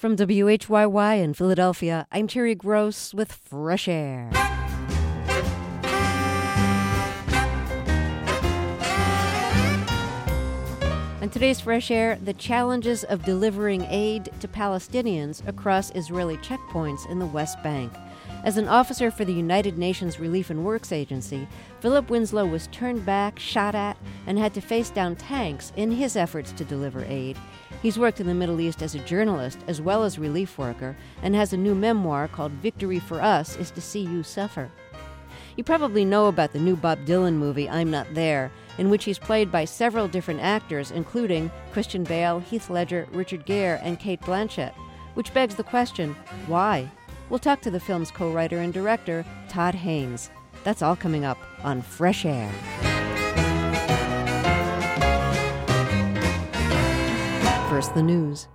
From WHYY in Philadelphia, I'm Terry Gross with Fresh Air. On today's Fresh Air, the challenges of delivering aid to Palestinians across Israeli checkpoints in the West Bank. As an officer for the United Nations Relief and Works Agency, Philip Winslow was turned back, shot at, and had to face down tanks in his efforts to deliver aid. He's worked in the Middle East as a journalist as well as relief worker and has a new memoir called Victory for Us is to See You Suffer. You probably know about the new Bob Dylan movie, I'm Not There, in which he's played by several different actors, including Christian Bale, Heath Ledger, Richard Gere, and Cate Blanchett, which begs the question, why? We'll talk to the film's co-writer and director, Todd Haynes. That's all coming up on Fresh Air. First, the news.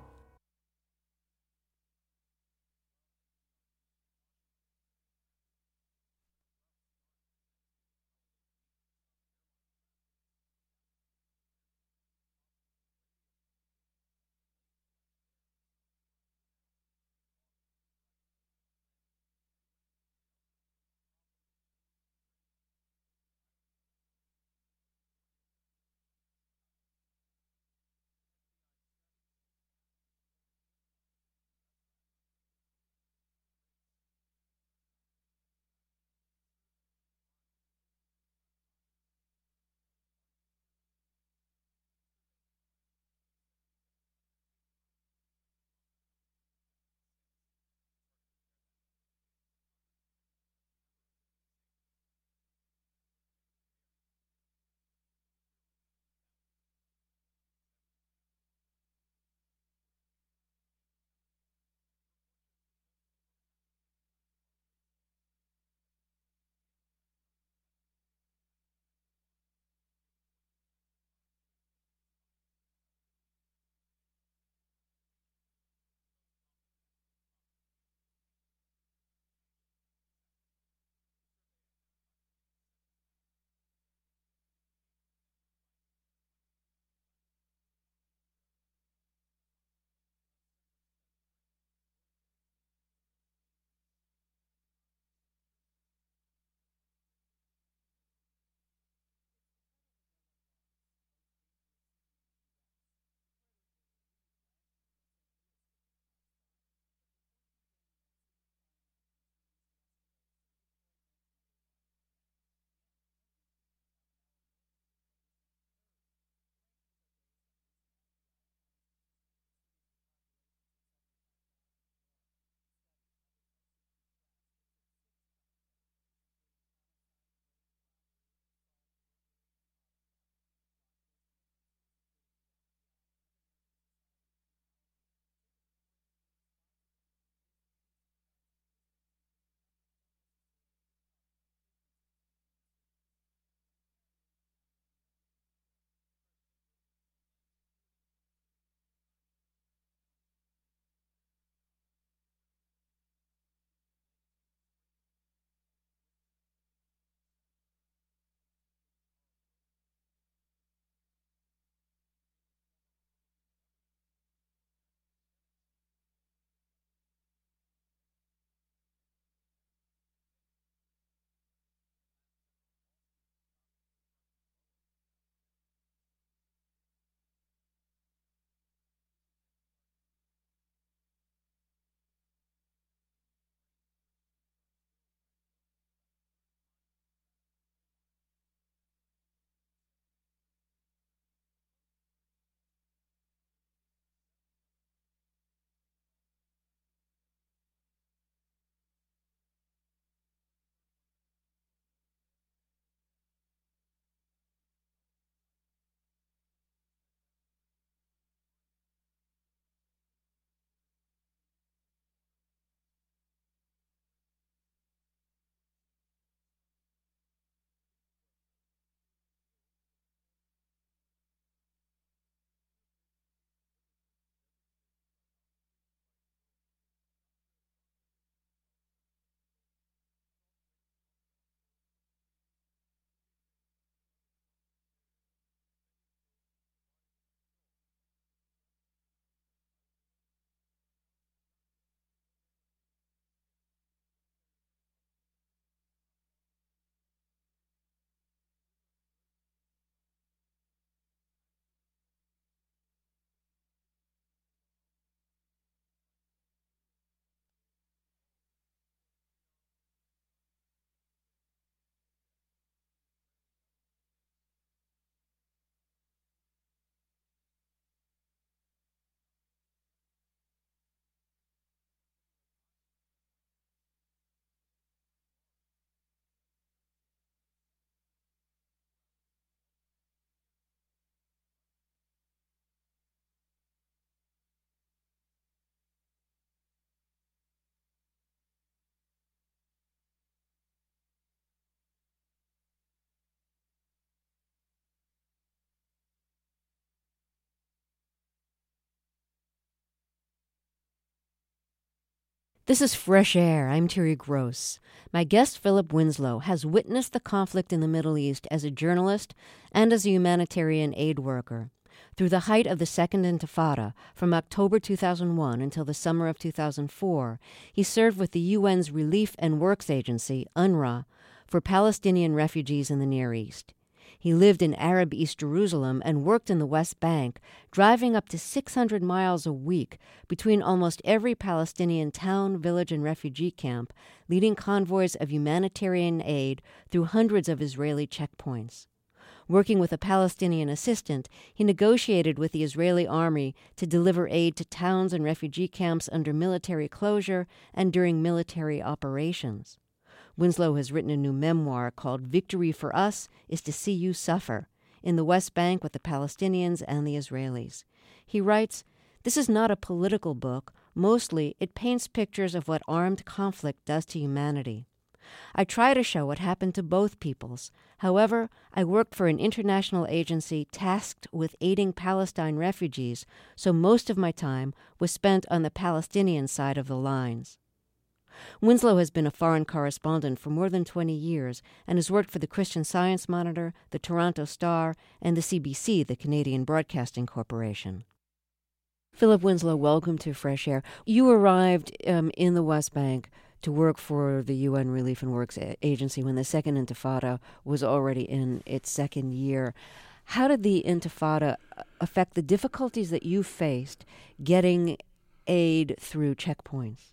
This is Fresh Air. I'm Terry Gross. My guest, Philip Winslow, has witnessed the conflict in the Middle East as a journalist and as a humanitarian aid worker. Through the height of the Second Intifada, from October 2001 until the summer of 2004, he served with the UN's Relief and Works Agency, UNRWA, for Palestinian refugees in the Near East. He lived in Arab East Jerusalem and worked in the West Bank, driving up to 600 miles a week between almost every Palestinian town, village, and refugee camp, leading convoys of humanitarian aid through hundreds of Israeli checkpoints. Working with a Palestinian assistant, he negotiated with the Israeli army to deliver aid to towns and refugee camps under military closure and during military operations. Winslow has written a new memoir called Victory for Us is to See You Suffer, in the West Bank with the Palestinians and the Israelis. He writes, "This is not a political book. Mostly, it paints pictures of what armed conflict does to humanity. I try to show what happened to both peoples. However, I worked for an international agency tasked with aiding Palestine refugees, so most of my time was spent on the Palestinian side of the lines." Winslow has been a foreign correspondent for more than 20 years and has worked for the Christian Science Monitor, the Toronto Star, and the CBC, the Canadian Broadcasting Corporation. Philip Winslow, welcome to Fresh Air. You arrived in the West Bank to work for the UN Relief and Works Agency when the Second Intifada was already in its second year. How did the Intifada affect the difficulties that you faced getting aid through checkpoints?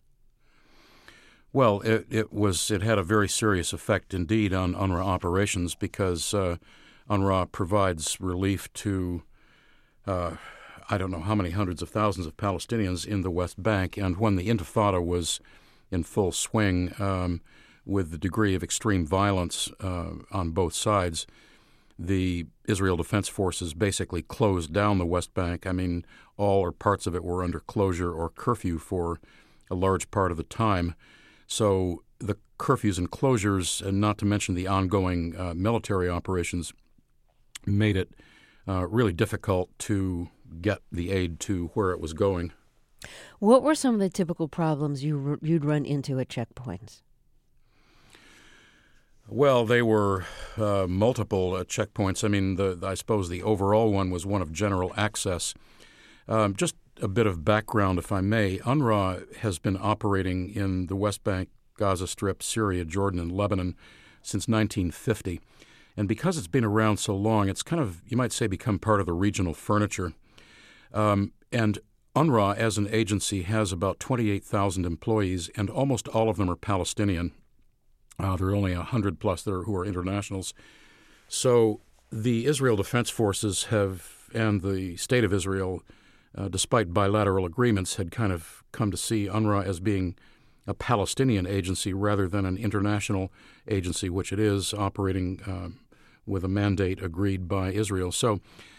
Well, it had a very serious effect indeed on UNRWA operations because UNRWA provides relief to I don't know how many hundreds of thousands of Palestinians in the West Bank. And when the Intifada was in full swing with the degree of extreme violence on both sides, the Israel Defense Forces basically closed down the West Bank. I mean, all or parts of it were under closure or curfew for a large part of the time. So the curfews and closures, and not to mention the ongoing military operations, made it really difficult to get the aid to where it was going. What were some of the typical problems you'd run into at checkpoints? Well, they were multiple checkpoints. I mean, I suppose the overall one was one of general access. Just a bit of background, if I may. UNRWA has been operating in the West Bank, Gaza Strip, Syria, Jordan, and Lebanon since 1950. And because it's been around so long, it's kind of, you might say, become part of the regional furniture. And UNRWA, as an agency, has about 28,000 employees, and almost all of them are Palestinian. There are only 100 plus who are internationals. So the Israel Defense Forces and the State of Israel, despite bilateral agreements, had kind of come to see UNRWA as being a Palestinian agency rather than an international agency, which it is, operating with a mandate agreed by Israel. So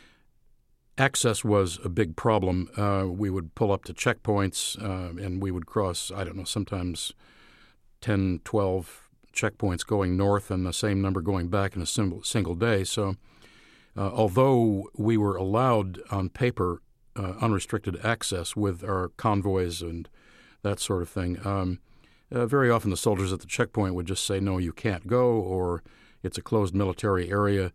access was a big problem. We would pull up to checkpoints and we would cross, I don't know, sometimes 10, 12 checkpoints going north and the same number going back in a single day. So although we were allowed on paper unrestricted access with our convoys and that sort of thing, very often the soldiers at the checkpoint would just say, no, you can't go, or it's a closed military area.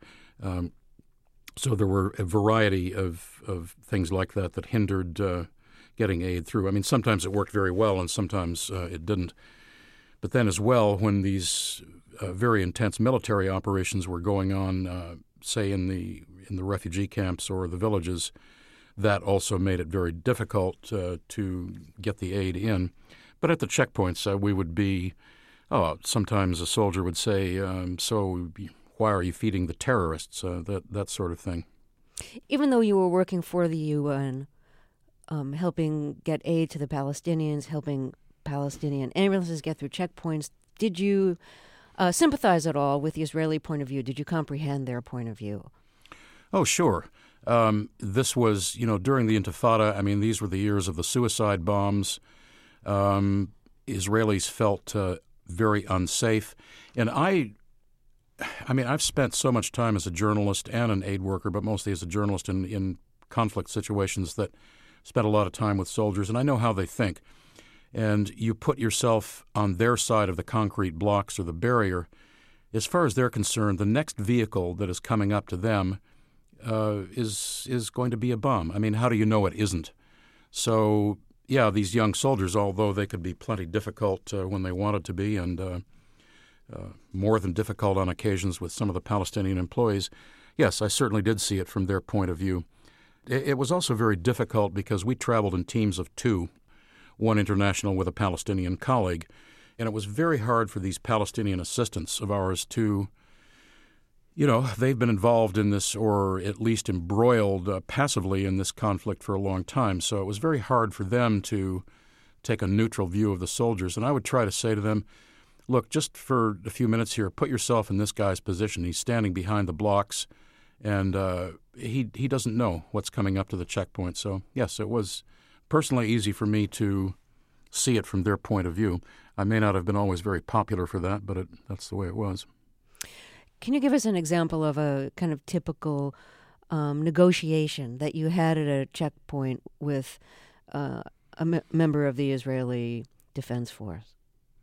So there were a variety of things like that hindered getting aid through. I mean, sometimes it worked very well and sometimes it didn't. But then as well, when these very intense military operations were going on, say in the refugee camps or the villages, that also made it very difficult to get the aid in. But at the checkpoints, we would be, sometimes a soldier would say, so why are you feeding the terrorists, that sort of thing. Even though you were working for the UN, helping get aid to the Palestinians, helping Palestinian ambulances get through checkpoints, did you sympathize at all with the Israeli point of view? Did you comprehend their point of view? Oh, sure. This was, during the Intifada, I mean, these were the years of the suicide bombs. Israelis felt very unsafe. And I've spent so much time as a journalist and an aid worker, but mostly as a journalist in conflict situations, that spent a lot of time with soldiers, and I know how they think. and you put yourself on their side of the concrete blocks or the barrier, as far as they're concerned, the next vehicle that is coming up to them is going to be a bomb. I mean, how do you know it isn't? So, yeah, these young soldiers, although they could be plenty difficult when they wanted to be, and more than difficult on occasions with some of the Palestinian employees, yes, I certainly did see it from their point of view. It was also very difficult because we traveled in teams of two, one international with a Palestinian colleague, and it was very hard for these Palestinian assistants of ours to, they've been involved in this or at least embroiled passively in this conflict for a long time, so it was very hard for them to take a neutral view of the soldiers. And I would try to say to them, look, just for a few minutes here, put yourself in this guy's position. He's standing behind the blocks, and he doesn't know what's coming up to the checkpoint. So, yes, it was personally easy for me to see it from their point of view. I may not have been always very popular for that, but that's the way it was. Can you give us an example of a kind of typical negotiation that you had at a checkpoint with a member of the Israeli Defense Force?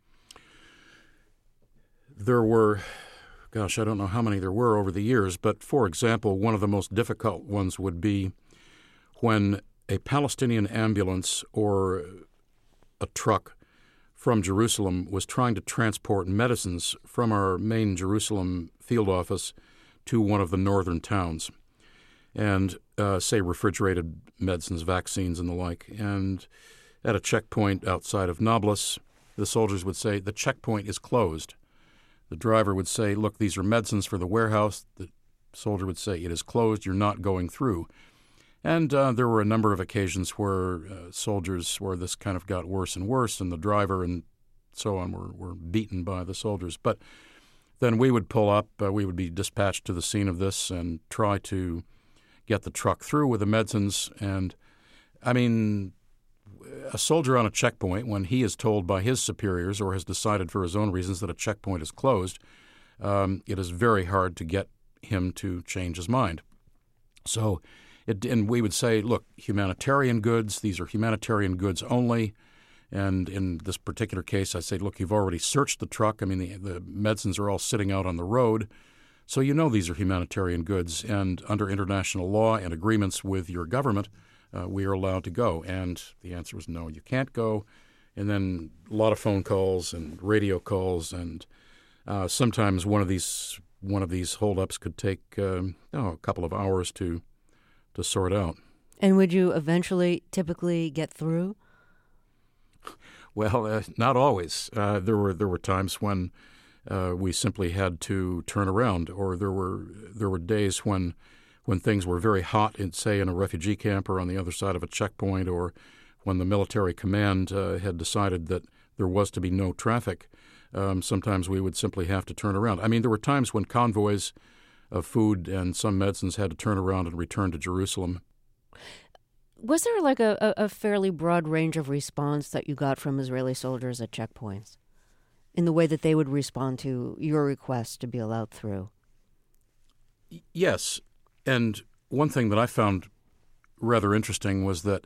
There were, I don't know how many there were over the years, but for example, one of the most difficult ones would be when a Palestinian ambulance or a truck from Jerusalem was trying to transport medicines from our main Jerusalem field office to one of the northern towns, and say refrigerated medicines, vaccines, and the like. And at a checkpoint outside of Nablus, the soldiers would say, the checkpoint is closed. The driver would say, look, these are medicines for the warehouse. The soldier would say, it is closed, you're not going through. And there were a number of occasions where where this kind of got worse and worse, and the driver and so on were beaten by the soldiers. But then we would pull up, we would be dispatched to the scene of this and try to get the truck through with the medicines. And, I mean, a soldier on a checkpoint, when he is told by his superiors or has decided for his own reasons that a checkpoint is closed, it is very hard to get him to change his mind. So, and we would say, look, humanitarian goods, these are humanitarian goods only. And in this particular case, I say, look, you've already searched the truck. I mean, the medicines are all sitting out on the road. So you know these are humanitarian goods. And under international law and agreements with your government, we are allowed to go. And the answer was no, you can't go. And then a lot of phone calls and radio calls. And sometimes one of these holdups could take a couple of hours to sort out. And would you eventually typically get through? Well, not always. There were times when we simply had to turn around, or there were days when things were very hot, say in a refugee camp or on the other side of a checkpoint, or when the military command had decided that there was to be no traffic. Sometimes we would simply have to turn around. I mean, there were times when convoys of food and some medicines had to turn around and return to Jerusalem. Was there like a fairly broad range of response that you got from Israeli soldiers at checkpoints in the way that they would respond to your request to be allowed through? Yes. And one thing that I found rather interesting was that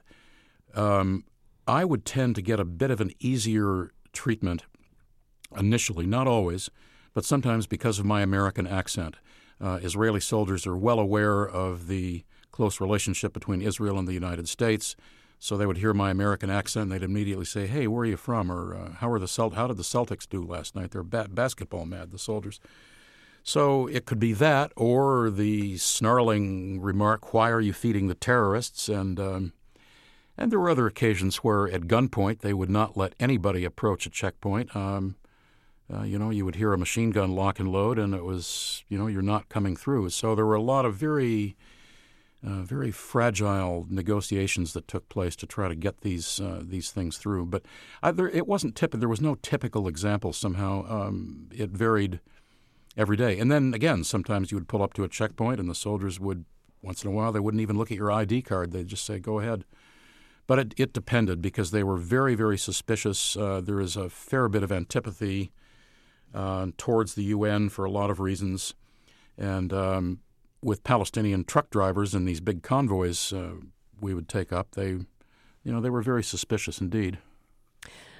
I would tend to get a bit of an easier treatment initially, not always, but sometimes because of my American accent. Israeli soldiers are well aware of the close relationship between Israel and the United States, so they would hear my American accent and they'd immediately say, "Hey, where are you from?" Or how did the Celtics do last night? They're basketball mad, the soldiers. So it could be that, or the snarling remark, "Why are you feeding the terrorists?" And there were other occasions where at gunpoint they would not let anybody approach a checkpoint. You would hear a machine gun lock and load, and it was, you're not coming through. So there were a lot of very fragile negotiations that took place to try to get these things through. But it wasn't there was no typical example somehow. It varied every day. And then again, sometimes you would pull up to a checkpoint, and the soldiers would, once in a while, they wouldn't even look at your ID card. They'd just say, "Go ahead." But it depended because they were very, very suspicious. There is a fair bit of antipathy towards the UN for a lot of reasons. And with Palestinian truck drivers and these big convoys we would take up, they were very suspicious indeed.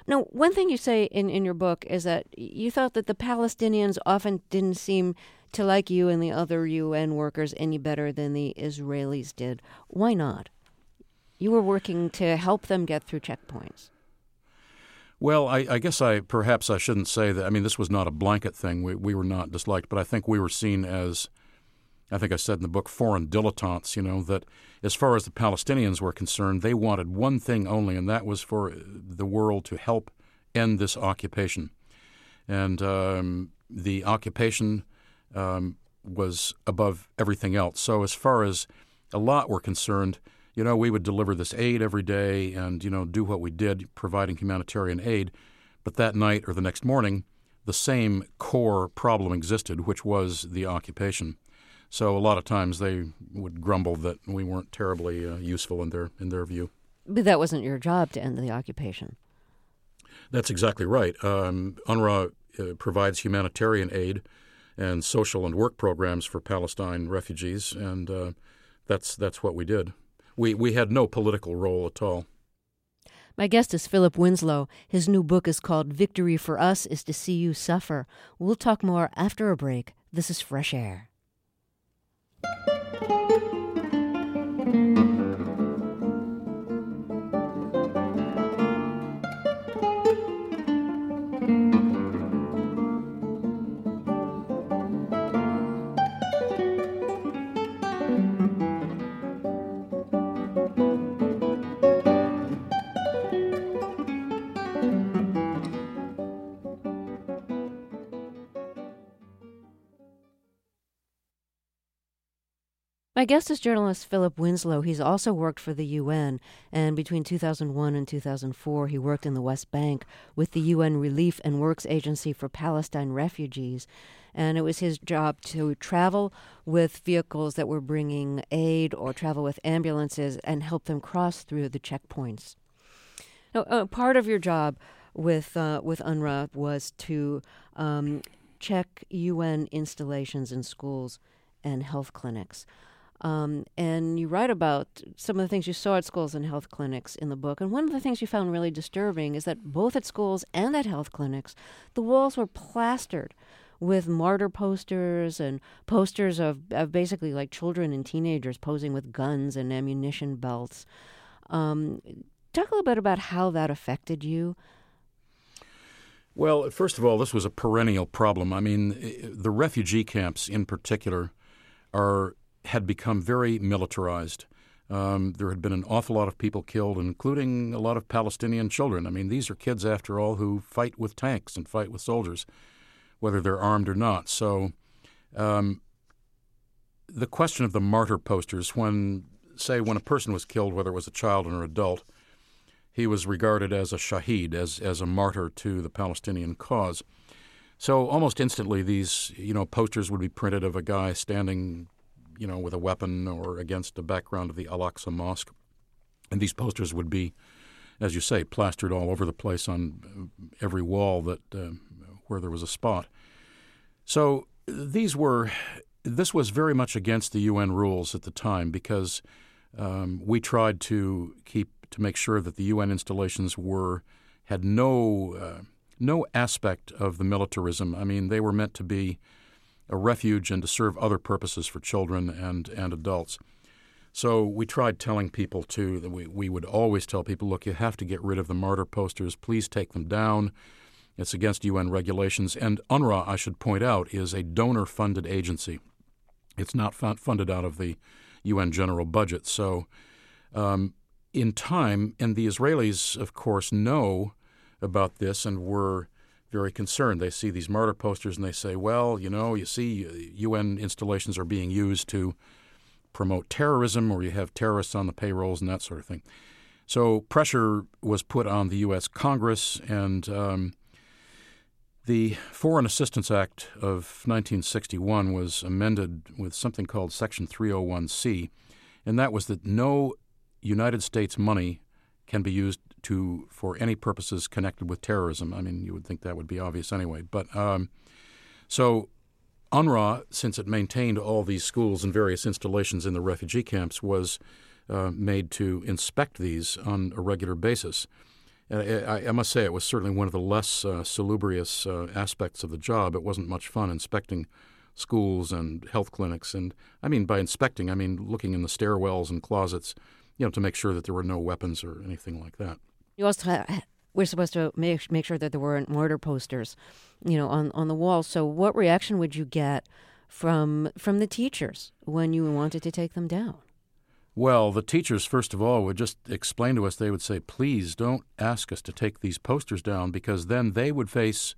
Now, one thing you say in your book is that you thought that the Palestinians often didn't seem to like you and the other UN workers any better than the Israelis did. Why not? You were working to help them get through checkpoints. Well, I guess perhaps I shouldn't say that. I mean, this was not a blanket thing. We were not disliked, but I think we were seen as, I think I said in the book, foreign dilettantes, that as far as the Palestinians were concerned, they wanted one thing only, and that was for the world to help end this occupation. And the occupation was above everything else. So as far as a lot were concerned, we would deliver this aid every day and, do what we did, providing humanitarian aid. But that night or the next morning, the same core problem existed, which was the occupation. So a lot of times they would grumble that we weren't terribly useful in their view. But that wasn't your job to end the occupation. That's exactly right. UNRWA provides humanitarian aid and social and work programs for Palestine refugees, and that's what we did. We had no political role at all. My guest is Philip Winslow. His new book is called Victory for Us is to See You Suffer. We'll talk more after a break. This is Fresh Air. My guest is journalist Philip Winslow. He's also worked for the UN, and between 2001 and 2004, he worked in the West Bank with the UN Relief and Works Agency for Palestine Refugees. And it was his job to travel with vehicles that were bringing aid or travel with ambulances and help them cross through the checkpoints. Now, part of your job with UNRWA was to check UN installations in schools and health clinics. And you write about some of the things you saw at schools and health clinics in the book. And one of the things you found really disturbing is that both at schools and at health clinics, the walls were plastered with martyr posters and posters of basically like children and teenagers posing with guns and ammunition belts. Talk a little bit about how that affected you. Well, first of all, this was a perennial problem. I mean, the refugee camps in particular had become very militarized. There had been an awful lot of people killed, including a lot of Palestinian children. I mean, these are kids, after all, who fight with tanks and fight with soldiers, whether they're armed or not. So the question of the martyr posters, when a person was killed, whether it was a child or an adult, he was regarded as a shaheed, as a martyr to the Palestinian cause. So almost instantly these, posters would be printed of a guy standing with a weapon or against the background of the Al-Aqsa Mosque. And these posters would be, as you say, plastered all over the place on every wall where there was a spot. So this was very much against the UN rules at the time because we tried to make sure that the UN installations had no aspect of the militarism. I mean, they were meant to be a refuge and to serve other purposes for children and adults. So we tried telling people that we would always tell people, look, you have to get rid of the martyr posters. Please take them down. It's against UN regulations. And UNRWA, I should point out, is a donor-funded agency. It's not funded out of the UN general budget. So in time, and the Israelis, of course, know about this and were very concerned. They see these martyr posters and they say, well, you see UN installations are being used to promote terrorism, or you have terrorists on the payrolls and that sort of thing. So pressure was put on the U.S. Congress, and the Foreign Assistance Act of 1961 was amended with something called Section 301C, and that was that no United States money can be used for any purposes connected with terrorism. I mean, you would think that would be obvious anyway. But so UNRWA, since it maintained all these schools and various installations in the refugee camps, was made to inspect these on a regular basis. I must say it was certainly one of the less salubrious aspects of the job. It wasn't much fun inspecting schools and health clinics. And I mean, by inspecting, I mean looking in the stairwells and closets, to make sure that there were no weapons or anything like that. You also we're supposed to make sure that there weren't mortar posters, on the wall. So what reaction would you get from the teachers when you wanted to take them down? Well, the teachers, first of all, would just explain to us, they would say, please don't ask us to take these posters down, because then they could face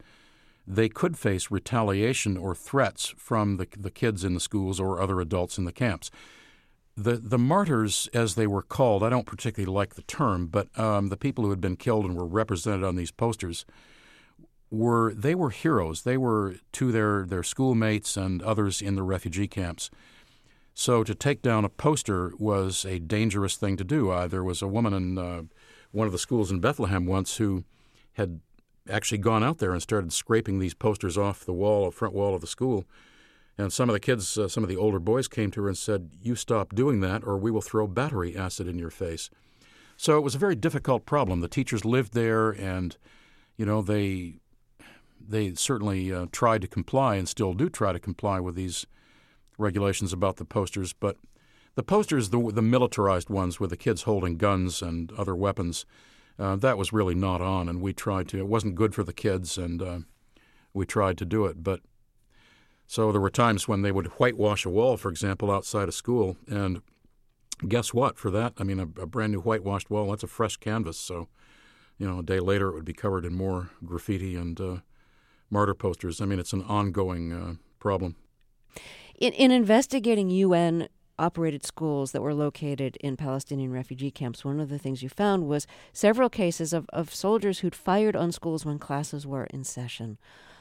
retaliation or threats from the kids in the schools or other adults in the camps. The martyrs, as they were called, I don't particularly like the term, but the people who had been killed and were represented on these posters were heroes. They were to their schoolmates and others in the refugee camps. So to take down a poster was a dangerous thing to do. There was a woman in one of the schools in Bethlehem once who had actually gone out there and started scraping these posters off the front wall of the school. And some of the kids, some of the older boys came to her and said, "You stop doing that or we will throw battery acid in your face." So it was a very difficult problem. The teachers lived there and, they certainly tried to comply and still do try to comply with these regulations about the posters, but the posters, the militarized ones with the kids holding guns and other weapons, that was really not on, and we tried to. It wasn't good for the kids, and we tried to do it. But so there were times when they would whitewash a wall, for example, outside of school, and guess what? For that, I mean, a brand new whitewashed wall, that's a fresh canvas. So, a day later it would be covered in more graffiti and martyr posters. I mean, it's an ongoing problem. In investigating UN-operated schools that were located in Palestinian refugee camps, one of the things you found was several cases of soldiers who'd fired on schools when classes were in session.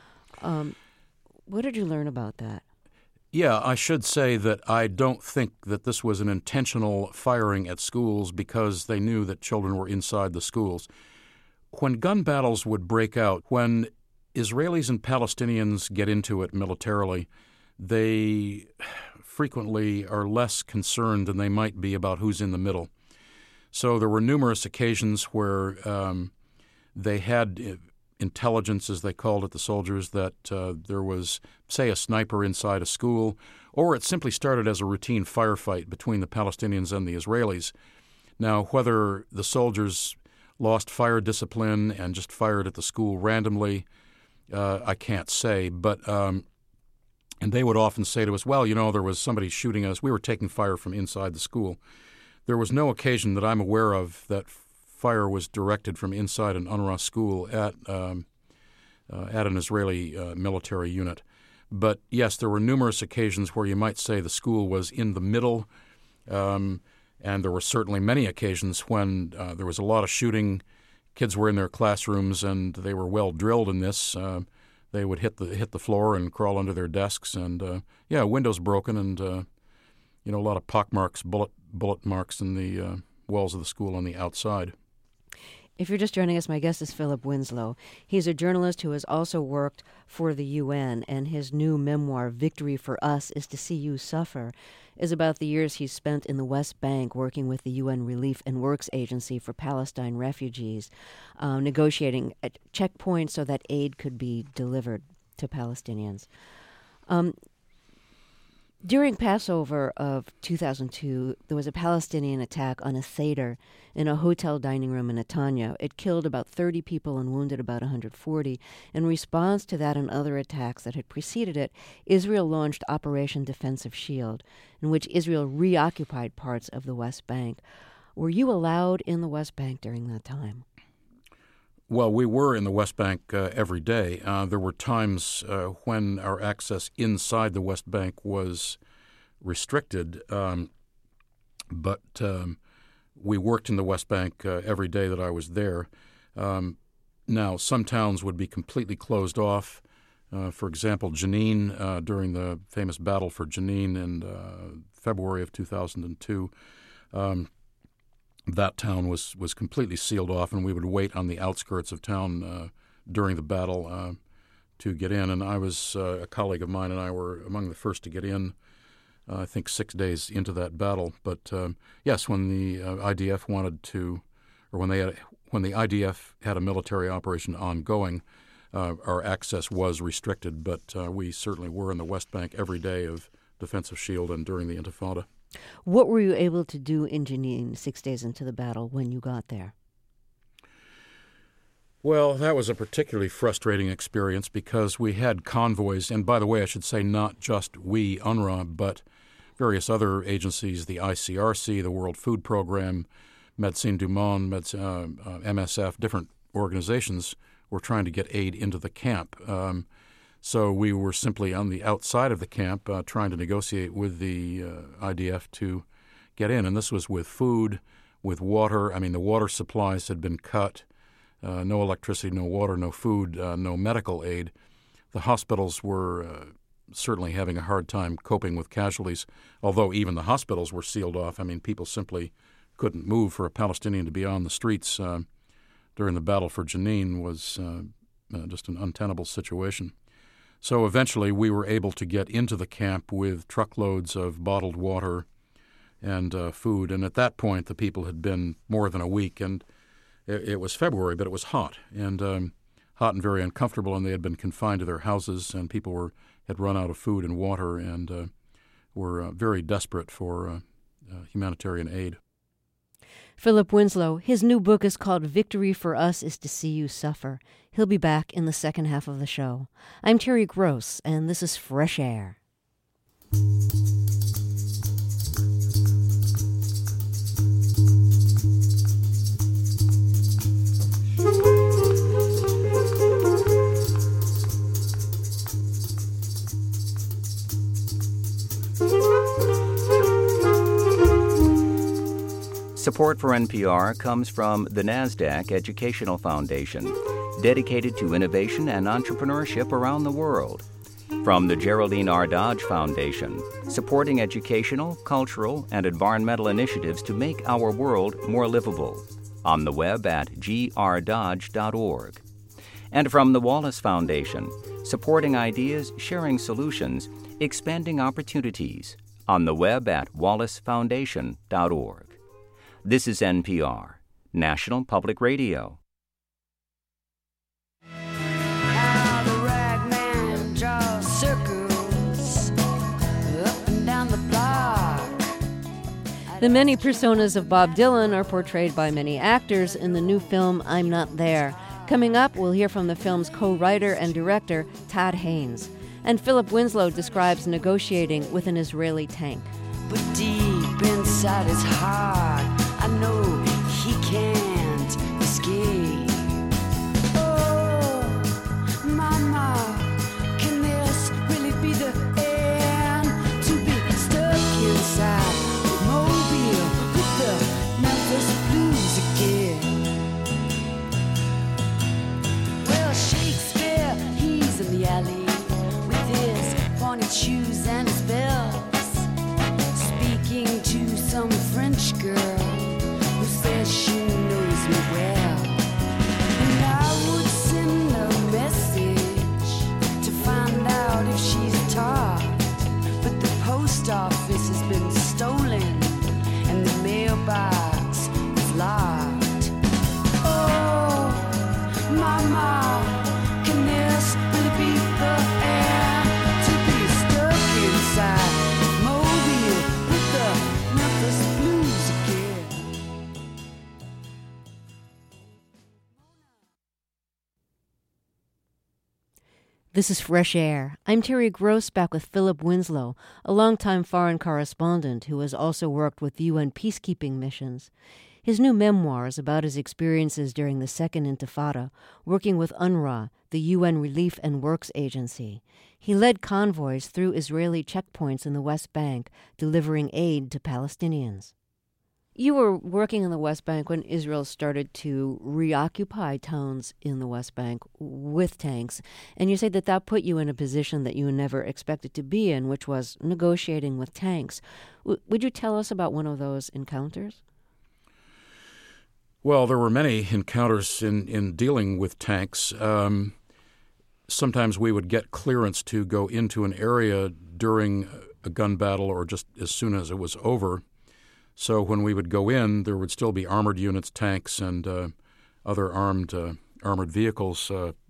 What did you learn about that? Yeah, I should say that I don't think that this was an intentional firing at schools because they knew that children were inside the schools. When gun battles would break out, when Israelis and Palestinians get into it militarily, they frequently are less concerned than they might be about who's in the middle. So there were numerous occasions where they had intelligence, as they called it, the soldiers, that there was, say, a sniper inside a school, or it simply started as a routine firefight between the Palestinians and the Israelis. Now, whether the soldiers lost fire discipline and just fired at the school randomly, I can't say, but and they would often say to us, well, there was somebody shooting us. We were taking fire from inside the school. There was no occasion that I'm aware of that fire was directed from inside an UNRWA school at an Israeli military unit. But, yes, there were numerous occasions where you might say the school was in the middle, and there were certainly many occasions when there was a lot of shooting. Kids were in their classrooms, and they were well drilled in this. They would hit the floor and crawl under their desks, and windows broken, and a lot of pock marks, bullet marks in the walls of the school on the outside. If you're just joining us, my guest is Philip Winslow. He's a journalist who has also worked for the UN, and his new memoir, Victory for Us is to See You Suffer, is about the years he's spent in the West Bank working with the UN Relief and Works Agency for Palestine refugees, negotiating checkpoints so that aid could be delivered to Palestinians. During Passover of 2002, there was a Palestinian attack on a Seder in a hotel dining room in Netanya. It killed about 30 people and wounded about 140. In response to that and other attacks that had preceded it, Israel launched Operation Defensive Shield, in which Israel reoccupied parts of the West Bank. Were you allowed in the West Bank during that time? Well, we were in the West Bank every day. There were times when our access inside the West Bank was restricted, but we worked in the West Bank every day that I was there. Now, some towns would be completely closed off. For example, Jenin, during the famous battle for Jenin in February of 2002, that town was completely sealed off, and we would wait on the outskirts of town during the battle to get in. And I was a colleague of mine and I were among the first to get in, I think 6 days into that battle. But yes, when the IDF wanted to, or when when the IDF had a military operation ongoing, our access was restricted, but we certainly were in the West Bank every day of Defensive Shield and during the Intifada. What were you able to do in Jenin 6 days into the battle when you got there? Well, that was a particularly frustrating experience because we had convoys, and by the way, I should say not just we, UNRWA, but various other agencies, the ICRC, the World Food Program, Médecins du Monde, MSF, different organizations were trying to get aid into the camp. So we were simply on the outside of the camp trying to negotiate with the IDF to get in. And this was with food, with water. I mean, the water supplies had been cut. No electricity, no water, no food, no medical aid. The hospitals were certainly having a hard time coping with casualties, although even the hospitals were sealed off. I mean, people simply couldn't move. For a Palestinian to be on the streets during the battle for Jenin was just an untenable situation. So eventually we were able to get into the camp with truckloads of bottled water and food. And at that point, the people had been more than a week, and it was February, but it was hot and hot and very uncomfortable, and they had been confined to their houses, and people had run out of food and water and were very desperate for humanitarian aid. Philip Winslow, his new book is called Victory for Us is to See You Suffer. He'll be back in the second half of the show. I'm Terry Gross, and this is Fresh Air. Support for NPR comes from the NASDAQ Educational Foundation, dedicated to innovation and entrepreneurship around the world. From the Geraldine R. Dodge Foundation, supporting educational, cultural, and environmental initiatives to make our world more livable. On the web at grdodge.org. And from the Wallace Foundation, supporting ideas, sharing solutions, expanding opportunities. On the web at wallacefoundation.org. This is NPR, National Public Radio. How the ragman draws circles up and down the block. The many personas of Bob Dylan are portrayed by many actors in the new film I'm Not There. Coming up, we'll hear from the film's co-writer and director, Todd Haynes. And Philip Winslow describes negotiating with an Israeli tank. But deep inside his heart, I know he can't escape. Oh, mama, can this really be the end? To be stuck inside Mobile with the Memphis Blues again. Well, Shakespeare, he's in the alley with his pointed shoes and his bells, speaking to some French girl who says she knows me well. And I would send a message to find out if she's talked, but the post office has been stolen and the mailbox is locked. Oh, mama, can this really be the end? To be stuck inside Mobile with the Memphis Blues again. This is Fresh Air. I'm Terry Gross, back with Philip Winslow, a longtime foreign correspondent who has also worked with UN peacekeeping missions. His new memoir is about his experiences during the Second Intifada, working with UNRWA, the UN Relief and Works Agency. He led convoys through Israeli checkpoints in the West Bank, delivering aid to Palestinians. You were working in the West Bank when Israel started to reoccupy towns in the West Bank with tanks, and you say that that put you in a position that you never expected to be in, which was negotiating with tanks. Would you tell us about one of those encounters? Well, there were many encounters in dealing with tanks. Sometimes we would get clearance to go into an area during a gun battle or just as soon as it was over. So when we would go in, there would still be armored units, tanks, and other armored vehicles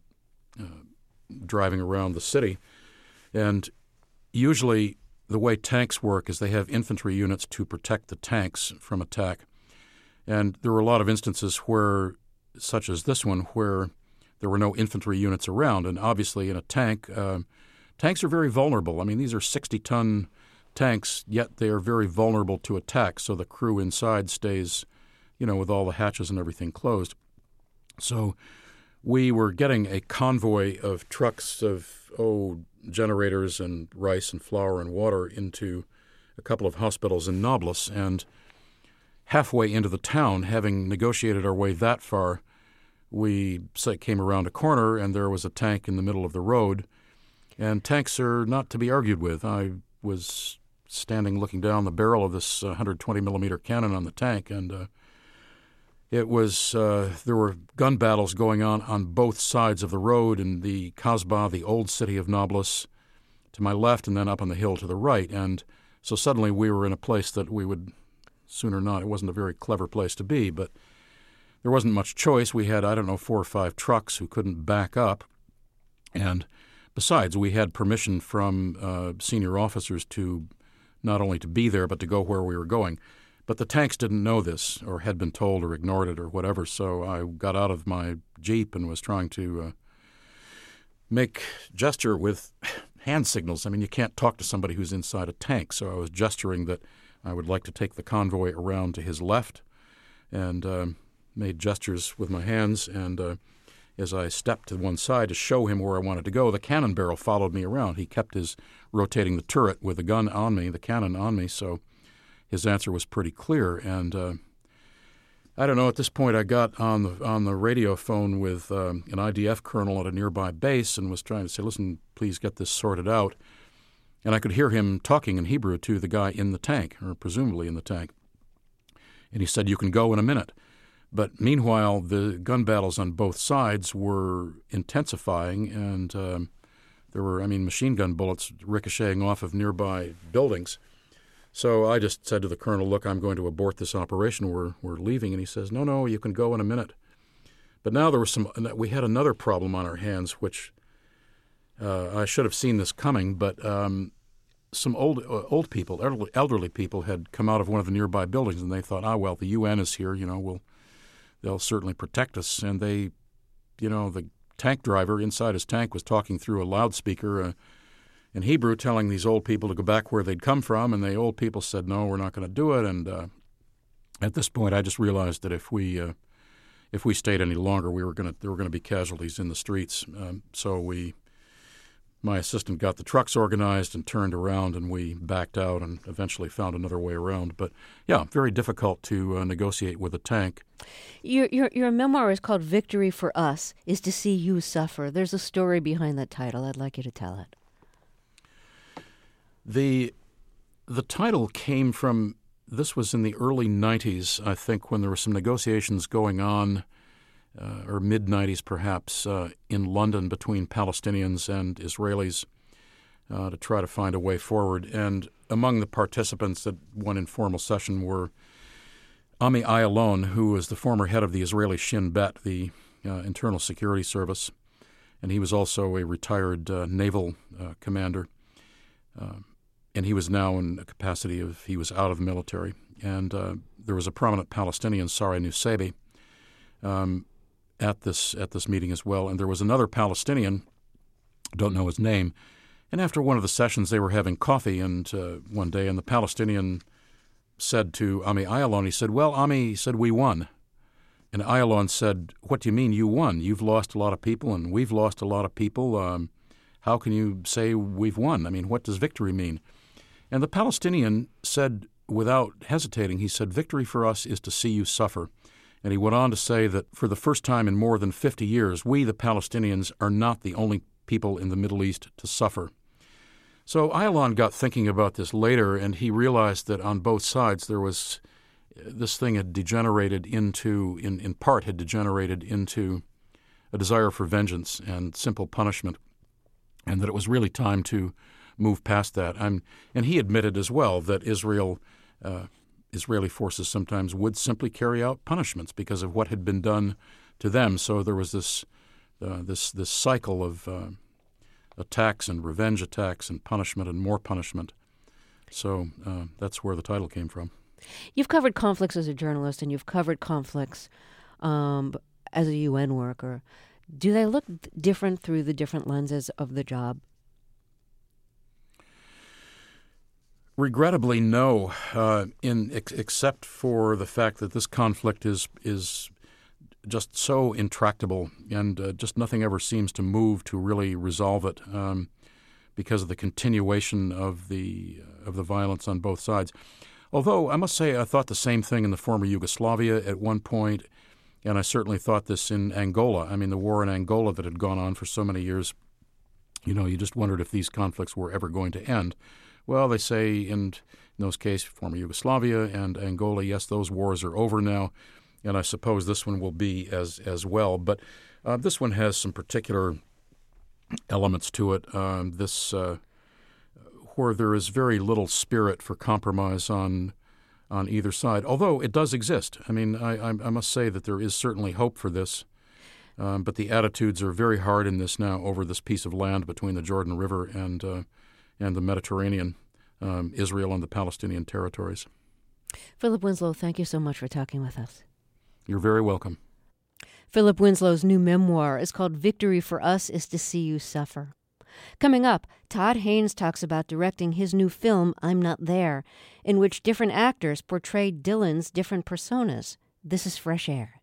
driving around the city. And usually the way tanks work is they have infantry units to protect the tanks from attack. And there were a lot of instances where, such as this one, where there were no infantry units around. And obviously in a tank, tanks are very vulnerable. I mean, these are 60-ton tanks, yet they are very vulnerable to attack. So the crew inside stays, with all the hatches and everything closed. So we were getting a convoy of trucks of, generators and rice and flour and water into a couple of hospitals in Nablus. And halfway into the town, having negotiated our way that far, we came around a corner and there was a tank in the middle of the road. And tanks are not to be argued with. I was standing looking down the barrel of this 120-millimeter cannon on the tank, and it was there were gun battles going on both sides of the road in the Kasbah, the old city of Nablus, to my left, and then up on the hill to the right. And so suddenly we were in a place that we would, soon or not, it wasn't a very clever place to be, but there wasn't much choice. We had, 4 or 5 trucks who couldn't back up. And besides, we had permission from senior officers to not only to be there, but to go where we were going. But the tanks didn't know this, or had been told, or ignored it, or whatever. So I got out of my Jeep and was trying to make gesture with hand signals. I mean, you can't talk to somebody who's inside a tank. So I was gesturing that I would like to take the convoy around to his left, and made gestures with my hands. And as I stepped to one side to show him where I wanted to go, the cannon barrel followed me around. He kept rotating the turret with the gun on me, the cannon on me, so his answer was pretty clear. And I don't know, at this point I got on the radio phone with an IDF colonel at a nearby base and was trying to say, listen, please get this sorted out. And I could hear him talking in Hebrew to the guy in the tank, or presumably in the tank. And he said, you can go in a minute. But meanwhile, the gun battles on both sides were intensifying, and there were, machine gun bullets ricocheting off of nearby buildings. So I just said to the colonel, look, I'm going to abort this operation. We're leaving. And he says, no, you can go in a minute. But now we had another problem on our hands, which I should have seen this coming, but some old people, elderly people had come out of one of the nearby buildings, and they thought, well, the UN is here, they'll certainly protect us. And they, the tank driver inside his tank was talking through a loudspeaker in Hebrew, telling these old people to go back where they'd come from. And the old people said, no, we're not going to do it. And at this point, I just realized that if we stayed any longer, there were going to be casualties in the streets. So my assistant got the trucks organized and turned around, and we backed out and eventually found another way around. But, yeah, very difficult to negotiate with a tank. Your memoir is called Victory for Us, is to see you suffer. There's a story behind that title. I'd like you to tell it. The title came from, this was in the early 90s, I think, when there were some negotiations going on, or mid-90s perhaps, in London between Palestinians and Israelis to try to find a way forward. And among the participants at one informal session were Ami Ayalon, who was the former head of the Israeli Shin Bet, the Internal Security Service, and he was also a retired naval commander. And he was now in a capacity he was out of the military. And there was a prominent Palestinian, Sari Nusseibeh, at this meeting as well. And there was another Palestinian, don't know his name. And after one of the sessions, they were having coffee one day, and the Palestinian said to Ami Ayalon, he said, well, Ami, he said, we won. And Ayalon said, what do you mean you won? You've lost a lot of people, and we've lost a lot of people. How can you say we've won? I mean, what does victory mean? And the Palestinian said, without hesitating, he said, victory for us is to see you suffer. And he went on to say that for the first time in more than 50 years, we, the Palestinians, are not the only people in the Middle East to suffer. So Ayalon got thinking about this later, and he realized that on both sides there was this thing had degenerated into, in part, had degenerated into a desire for vengeance and simple punishment, and that it was really time to move past that. And he admitted as well that Israeli forces sometimes would simply carry out punishments because of what had been done to them. So there was this cycle of attacks and revenge attacks and punishment and more punishment. So that's where the title came from. You've covered conflicts as a journalist, and you've covered conflicts as a UN worker. Do they look different through the different lenses of the job? Regrettably, no, except for the fact that this conflict is just so intractable, and just nothing ever seems to move to really resolve it because of the continuation of the violence on both sides. Although I must say I thought the same thing in the former Yugoslavia at one point, and I certainly thought this in Angola. I mean, the war in Angola that had gone on for so many years, you just wondered if these conflicts were ever going to end. Well, they say in those cases, former Yugoslavia and Angola, yes, those wars are over now, and I suppose this one will be as well. But this one has some particular elements to it. Where there is very little spirit for compromise on either side, although it does exist. I mean, I must say that there is certainly hope for this, but the attitudes are very hard in this now over this piece of land between the Jordan River and the Mediterranean, Israel and the Palestinian territories. Philip Winslow, thank you so much for talking with us. You're very welcome. Philip Winslow's new memoir is called Victory for Us is to See You Suffer. Coming up, Todd Haynes talks about directing his new film, I'm Not There, in which different actors portray Dylan's different personas. This is Fresh Air.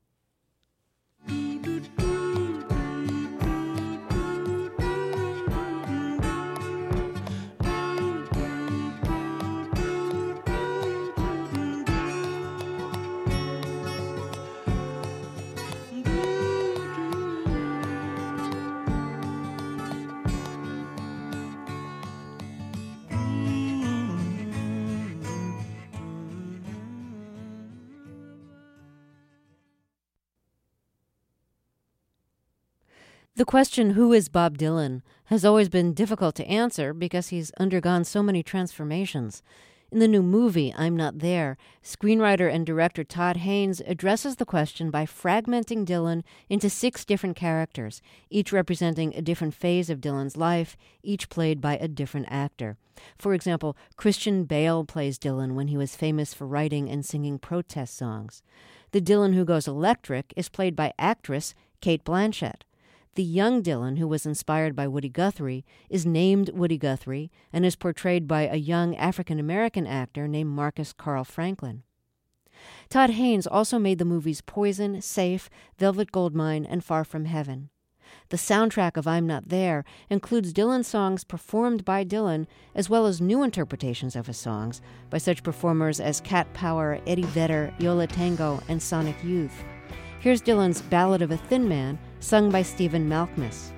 The question, who is Bob Dylan, has always been difficult to answer because he's undergone so many transformations. In the new movie, I'm Not There, screenwriter and director Todd Haynes addresses the question by fragmenting Dylan into 6 different characters, each representing a different phase of Dylan's life, each played by a different actor. For example, Christian Bale plays Dylan when he was famous for writing and singing protest songs. The Dylan who goes electric is played by actress Cate Blanchett. The young Dylan, who was inspired by Woody Guthrie, is named Woody Guthrie and is portrayed by a young African-American actor named Marcus Carl Franklin. Todd Haynes also made the movies Poison, Safe, Velvet Goldmine, and Far From Heaven. The soundtrack of I'm Not There includes Dylan songs performed by Dylan, as well as new interpretations of his songs by such performers as Cat Power, Eddie Vedder, Yo La Tengo, and Sonic Youth. Here's Dylan's Ballad of a Thin Man, sung by Stephen Malkmus.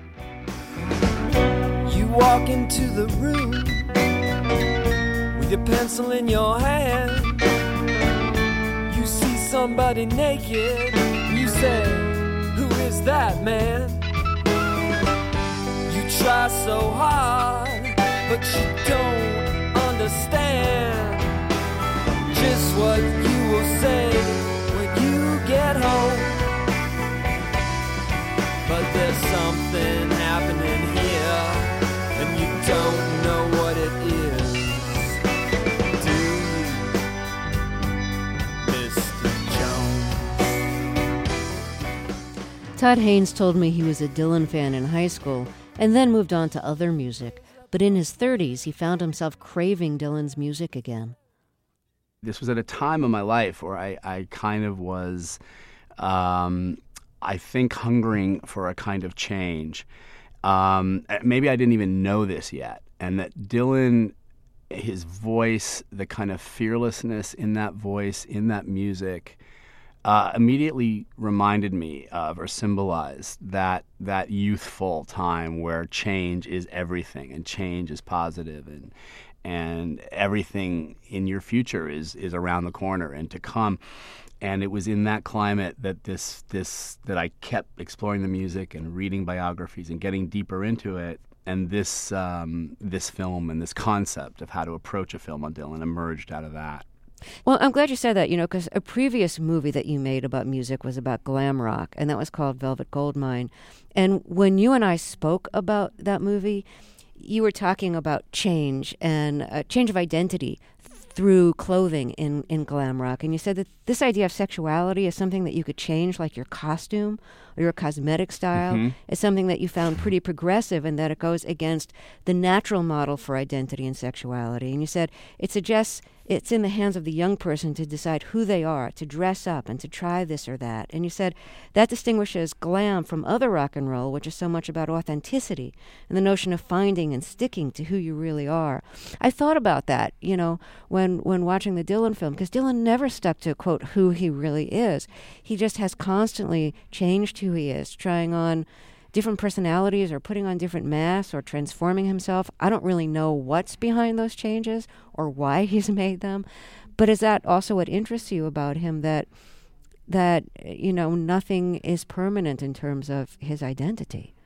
You walk into the room with your pencil in your hand. You see somebody naked. You say, who is that man? You try so hard, but you don't understand just what you will say when you get home. But there's something happening here, and you don't know what it is. Do you, Mr. Jones? Todd Haynes told me he was a Dylan fan in high school and then moved on to other music. But in his 30s, he found himself craving Dylan's music again. This was at a time of my life where I kind of was... I think hungering for a kind of change. Maybe I didn't even know this yet. And that Dylan, his voice, the kind of fearlessness in that voice, in that music, immediately reminded me of or symbolized that youthful time where change is everything and change is positive and everything in your future is around the corner and to come. And it was in that climate that that I kept exploring the music and reading biographies and getting deeper into it. And this film and this concept of how to approach a film on Dylan emerged out of that. Well, I'm glad you said that, because a previous movie that you made about music was about glam rock, and that was called Velvet Goldmine. And when you and I spoke about that movie, you were talking about change and a change of identity through clothing in glam rock. And you said that this idea of sexuality is something that you could change, like your costume or your cosmetic style, is something that you found pretty progressive, and that it goes against the natural model for identity and sexuality. And you said it suggests it's in the hands of the young person to decide who they are, to dress up and to try this or that. And you said that distinguishes glam from other rock and roll, which is so much about authenticity and the notion of finding and sticking to who you really are. I thought about that, when watching the Dylan film, because Dylan never stuck to, quote, who he really is. He just has constantly changed who he is, trying on different personalities or putting on different masks or transforming himself. I don't really know what's behind those changes or why he's made them. But is that also what interests you about him, that nothing is permanent in terms of his identity?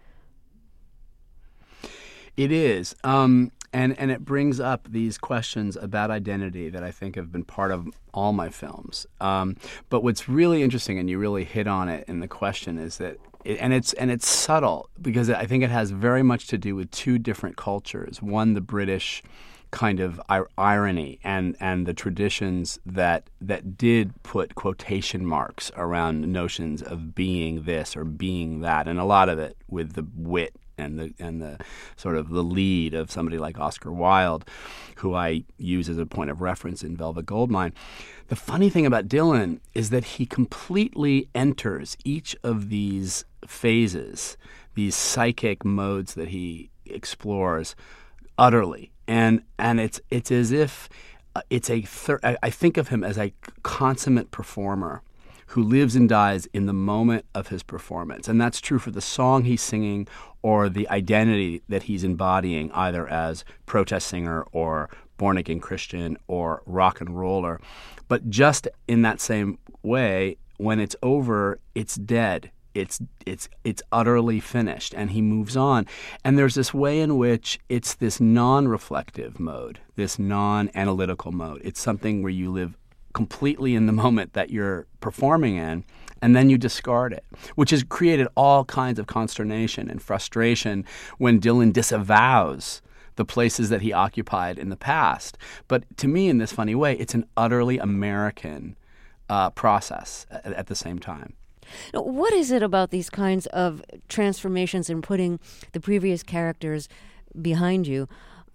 It is. And it brings up these questions about identity that I think have been part of all my films. But what's really interesting, and you really hit on it in the question, is that it's subtle, because I think it has very much to do with two different cultures. One, the British kind of irony and the traditions that did put quotation marks around notions of being this or being that, and a lot of it with the wit and the sort of the lead of somebody like Oscar Wilde, who I use as a point of reference in Velvet Goldmine. The funny thing about Dylan is that he completely enters each of these phases, these psychic modes that he explores, utterly, and it's as if it's I think of him as a consummate performer who lives and dies in the moment of his performance. And that's true for the song he's singing or the identity that he's embodying, either as protest singer or born-again Christian or rock and roller. But just in that same way, when it's over, it's dead. It's utterly finished, and he moves on. And there's this way in which it's this non-reflective mode, this non-analytical mode. It's something where you live completely in the moment that you're performing in, and then you discard it, which has created all kinds of consternation and frustration when Dylan disavows the places that he occupied in the past. But to me, in this funny way, it's an utterly American process at the same time. Now, what is it about these kinds of transformations and putting the previous characters behind you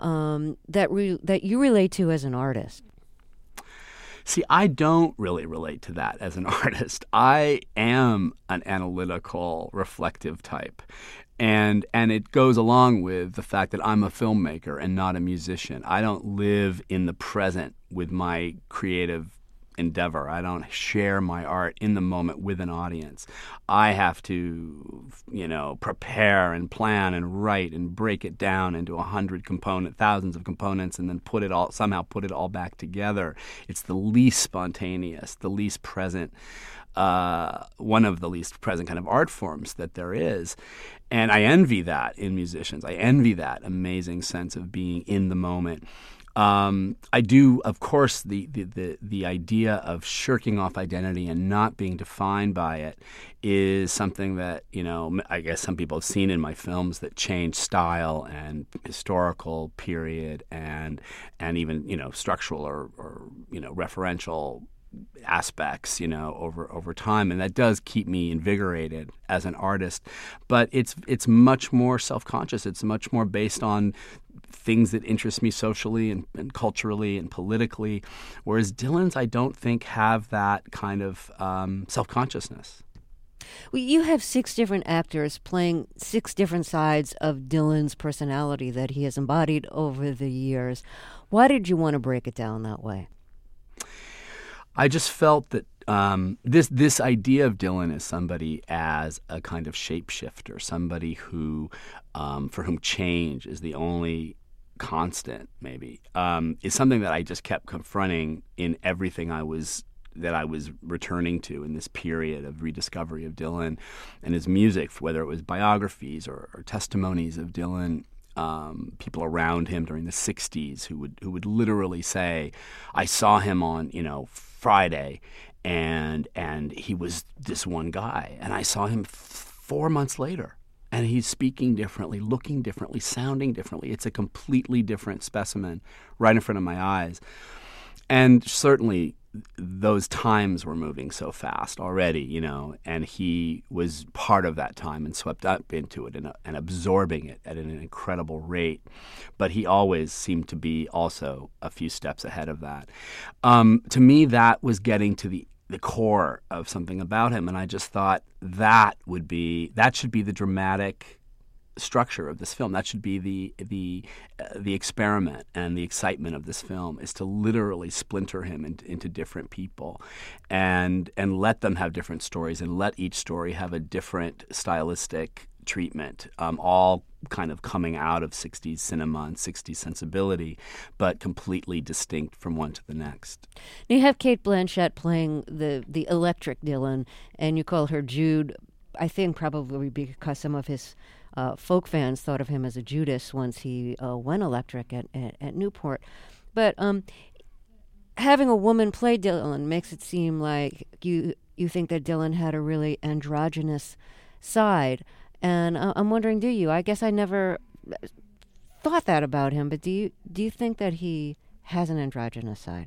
that you relate to as an artist? See, I don't really relate to that as an artist. I am an analytical, reflective type. And it goes along with the fact that I'm a filmmaker and not a musician. I don't live in the present with my creative endeavor. I don't share my art in the moment with an audience. I have to, prepare and plan and write and break it down into thousands of components, and then somehow put it all back together. It's the least spontaneous, the least present, one of the least present kind of art forms that there is. And I envy that in musicians. I envy that amazing sense of being in the moment. I do, of course, the idea of shirking off identity and not being defined by it is something that, I guess some people have seen in my films that change style and historical period and even, structural or referential aspects, over time, and that does keep me invigorated as an artist. But it's much more self-conscious. It's much more based on things that interest me socially and culturally and politically, whereas Dylan's, I don't think, have that kind of self-consciousness. Well, you have 6 different actors playing 6 different sides of Dylan's personality that he has embodied over the years. Why did you want to break it down that way? I just felt that this idea of Dylan as somebody as a kind of shapeshifter, somebody who, for whom change is the only constant, maybe, is something that I just kept confronting in everything that I was returning to in this period of rediscovery of Dylan and his music, whether it was biographies or testimonies of Dylan. people around him during the 60s who would literally say, I saw him on, Friday, and he was this one guy, and I saw him 4 months later, and he's speaking differently, looking differently, sounding differently. It's a completely different specimen right in front of my eyes. And certainly those times were moving so fast already, and he was part of that time and swept up into it and absorbing it at an incredible rate. But he always seemed to be also a few steps ahead of that. To me, that was getting to the core of something about him, and I just thought that should be the dramatic structure of this film. That should be the experiment and the excitement of this film, is to literally splinter him into different people and let them have different stories and let each story have a different stylistic treatment, all kind of coming out of 60s cinema and 60s sensibility, but completely distinct from one to the next. Now you have Cate Blanchett playing the electric Dylan, and you call her Jude, I think probably because some of his folk fans thought of him as a Judas once he went electric at Newport. But having a woman play Dylan makes it seem like you think that Dylan had a really androgynous side. And I'm wondering, do you? I guess I never thought that about him, but do you think that he has an androgynous side?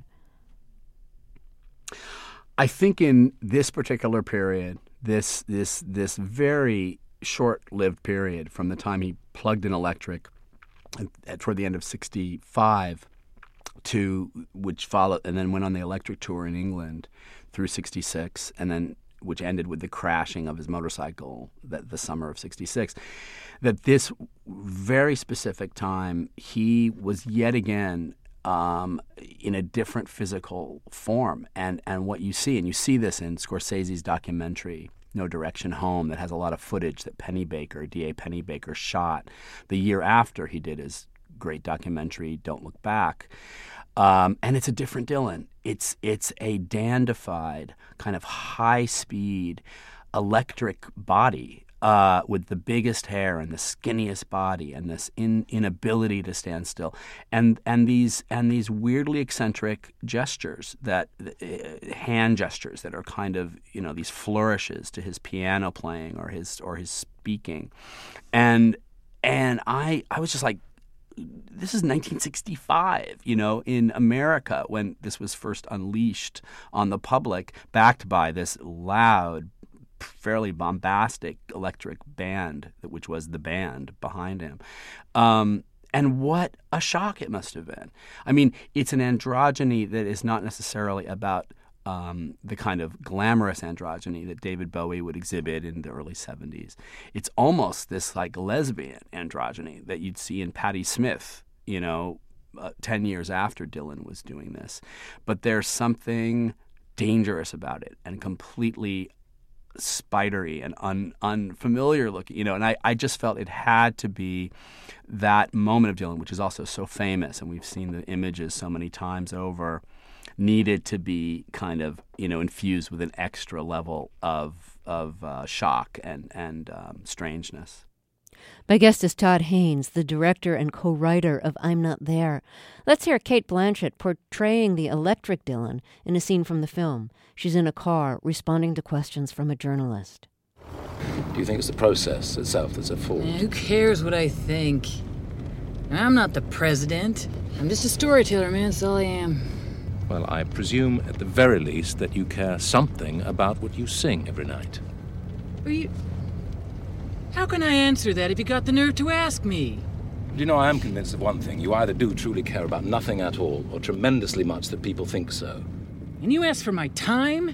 I think in this particular period, this very short-lived period from the time he plugged in electric toward the end of 65 to which followed, and then went on the electric tour in England through 66, and then which ended with the crashing of his motorcycle the summer of 66, that this very specific time he was yet again in a different physical form. And what you see this in Scorsese's documentary, No Direction Home, that has a lot of footage that D.A. Pennebaker shot the year after he did his great documentary, Don't Look Back. And it's a different Dylan. It's a dandified, kind of high-speed, electric body with the biggest hair and the skinniest body and this inability to stand still, and these weirdly eccentric gestures, that hand gestures that are kind of these flourishes to his piano playing or his speaking, and I was just like, this is 1965, in America, when this was first unleashed on the public, backed by this loud, fairly bombastic electric band, which was the band behind him. And what a shock it must have been. I mean, it's an androgyny that is not necessarily about the kind of glamorous androgyny that David Bowie would exhibit in the early 70s. It's almost this like lesbian androgyny that you'd see in Patti Smith, 10 years after Dylan was doing this. But there's something dangerous about it and completely spidery and unfamiliar looking, and I just felt it had to be that moment of Dylan, which is also so famous, and we've seen the images so many times over, needed to be kind of, infused with an extra level of shock and strangeness. My guest is Todd Haynes, the director and co-writer of I'm Not There. Let's hear Cate Blanchett portraying the electric Dylan in a scene from the film. She's in a car responding to questions from a journalist. Do you think it's the process itself that's at fault? Who cares what I think? I'm not the president. I'm just a storyteller, man. That's all I am. Well, I presume at the very least that you care something about what you sing every night. How can I answer that if you got the nerve to ask me? Do you know, I am convinced of one thing. You either do truly care about nothing at all, or tremendously much that people think so. And you ask for my time?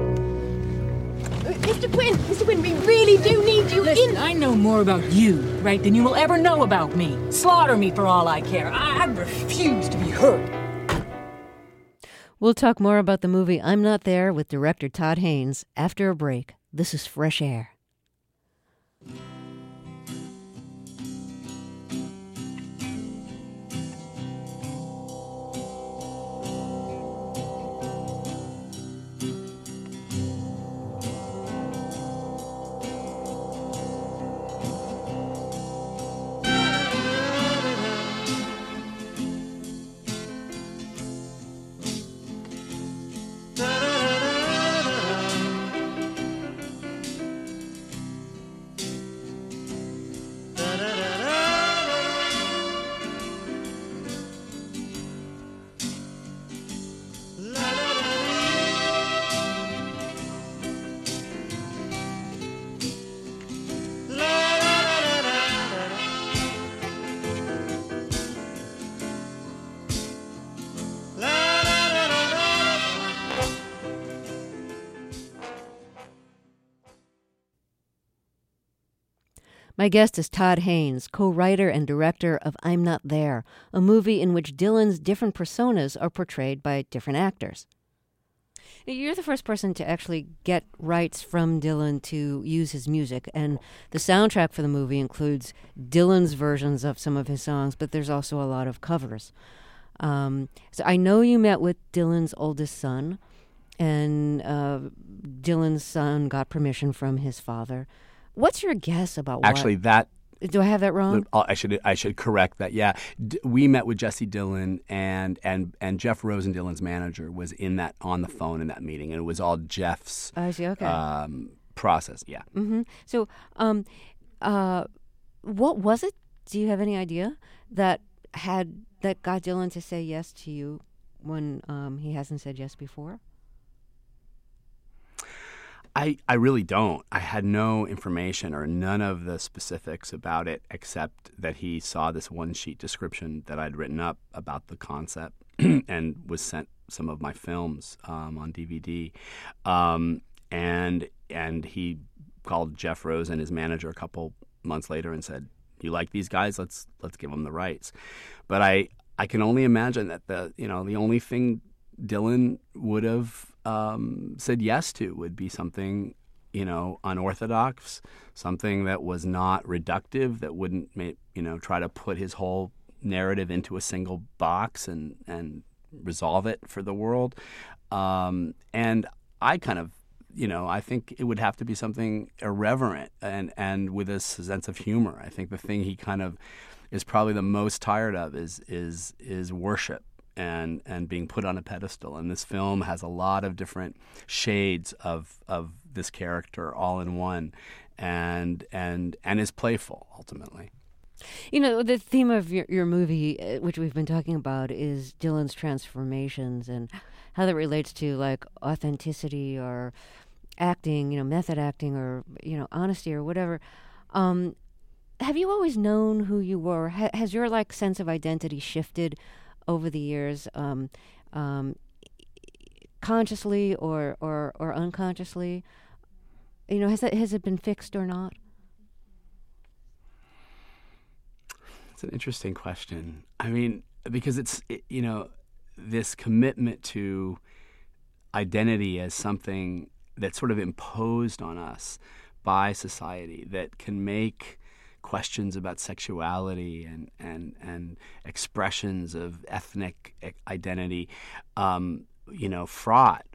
Mr. Quinn, we really do need you. Listen, I know more about you, right, than you will ever know about me. Slaughter me for all I care. I refuse to be hurt. We'll talk more about the movie I'm Not There with director Todd Haynes after a break. This is Fresh Air. My guest is Todd Haynes, co-writer and director of I'm Not There, a movie in which Dylan's different personas are portrayed by different actors. You're the first person to actually get rights from Dylan to use his music, and the soundtrack for the movie includes Dylan's versions of some of his songs, but there's also a lot of covers. So I know you met with Dylan's oldest son, and Dylan's son got permission from his father. What's your guess about Actually, that... Do I have that wrong? I should correct that. Yeah, we met with Jesse Dylan and Jeff Rosen, Dylan's manager, was on the phone in that meeting, and it was all Jeff's process. Yeah. Mm-hmm. So, what was it? Do you have any idea that got Dylan to say yes to you when he hasn't said yes before? I really don't. I had no information or none of the specifics about it except that he saw this one-sheet description that I'd written up about the concept and was sent some of my films on DVD. And he called Jeff Rosen, his manager, a couple months later and said, "You like these guys? Let's give them the rights." But I can only imagine that the only thing Dylan would have said yes to would be something, unorthodox, something that was not reductive, that wouldn't, try to put his whole narrative into a single box and resolve it for the world. And I kind of, I think it would have to be something irreverent and with a sense of humor. I think the thing he kind of is probably the most tired of is worship. And being put on a pedestal. And this film has a lot of different shades of this character all in one, and is playful ultimately. The theme of your movie, which we've been talking about, is Dylan's transformations and how that relates to like authenticity or acting, method acting or honesty or whatever. Have you always known who you were? Has your sense of identity shifted over the years, consciously or unconsciously? Has it been fixed or not? It's an interesting question. I mean, because this commitment to identity as something that's sort of imposed on us by society that can make questions about sexuality and expressions of ethnic identity, fraught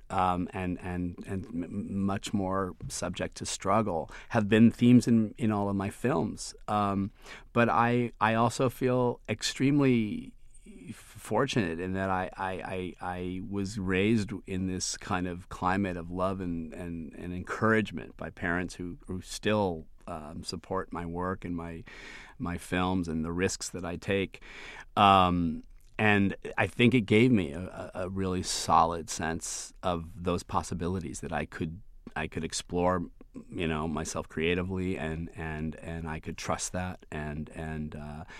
and much more subject to struggle, have been themes in all of my films. But I also feel extremely fortunate in that I was raised in this kind of climate of love and encouragement by parents who still support my work and my films and the risks that I take. And I think it gave me a really solid sense of those possibilities that I could explore, myself creatively and I could trust that and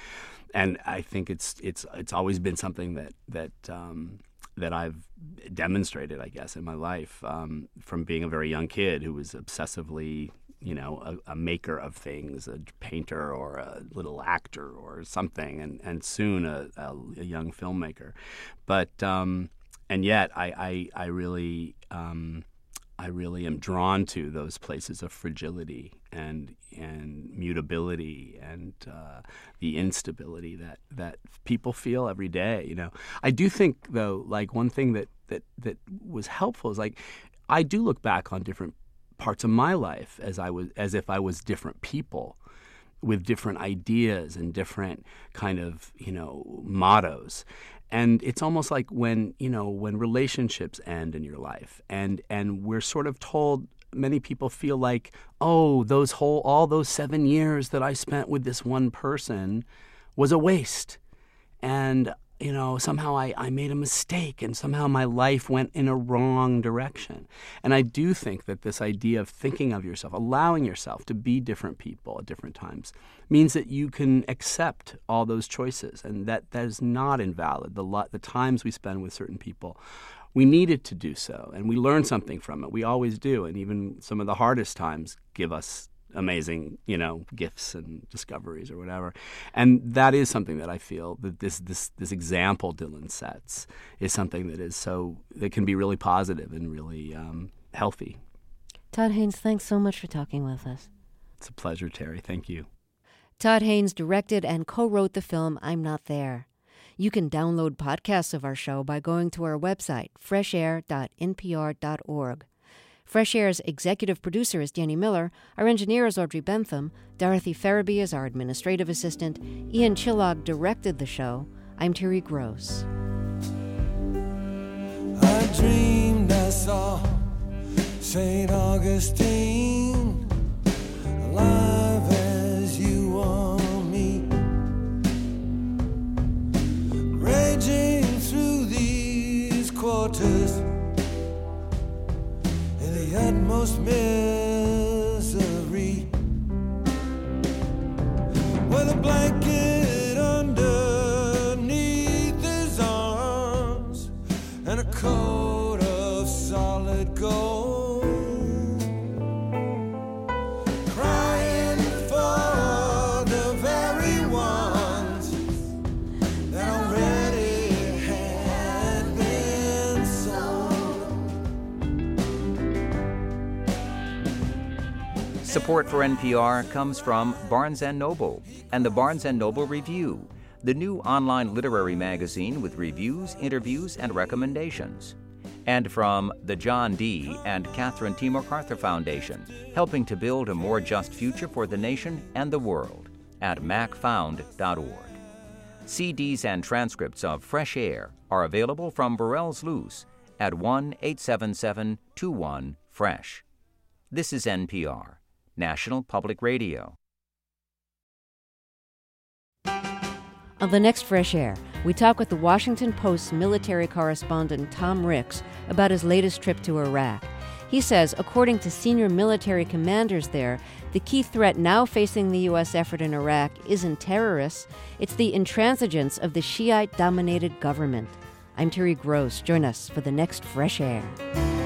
I think it's always been something that I've demonstrated, I guess, in my life, from being a very young kid who was obsessively a maker of things, a painter or a little actor or something, and soon a young filmmaker. But and yet I really am drawn to those places of fragility and mutability and the instability that people feel every day. I do think though, one thing that was helpful is I do look back on different parts of my life as if I was different people with different ideas and different kind of mottos. And it's almost like when relationships end in your life and we're sort of told, many people feel like, oh, all those 7 years that I spent with this one person was a waste. And somehow I made a mistake and somehow my life went in a wrong direction. And I do think that this idea of thinking of yourself, allowing yourself to be different people at different times, means that you can accept all those choices and that is not invalid. The times we spend with certain people, we needed to do so and we learn something from it. We always do. And even some of the hardest times give us amazing, gifts and discoveries or whatever. And that is something that I feel that this example Dylan sets is something that can be really positive and really healthy. Todd Haynes, thanks so much for talking with us. It's a pleasure, Terry. Thank you. Todd Haynes directed and co-wrote the film I'm Not There. You can download podcasts of our show by going to our website, freshair.npr.org. Fresh Air's executive producer is Danny Miller. Our engineer is Audrey Bentham. Dorothy Farabee is our administrative assistant. Ian Chillog directed the show. I'm Terry Gross. I dreamed I saw St. Augustine alive as you want me, raging through these quarters in the utmost misery, with a blanket underneath his arms and a coat of solid gold, crying for the very ones that already had been sold. Support for NPR comes from Barnes & Noble and the Barnes & Noble Review, the new online literary magazine with reviews, interviews, and recommendations. And from the John D. and Catherine T. MacArthur Foundation, helping to build a more just future for the nation and the world at macfound.org. CDs and transcripts of Fresh Air are available from Burrell's Loose at 1-877-21-FRESH. This is NPR, National Public Radio. On the next Fresh Air, we talk with the Washington Post's military correspondent Tom Ricks about his latest trip to Iraq. He says, according to senior military commanders there, the key threat now facing the U.S. effort in Iraq isn't terrorists, it's the intransigence of the Shiite-dominated government. I'm Terry Gross. Join us for the next Fresh Air.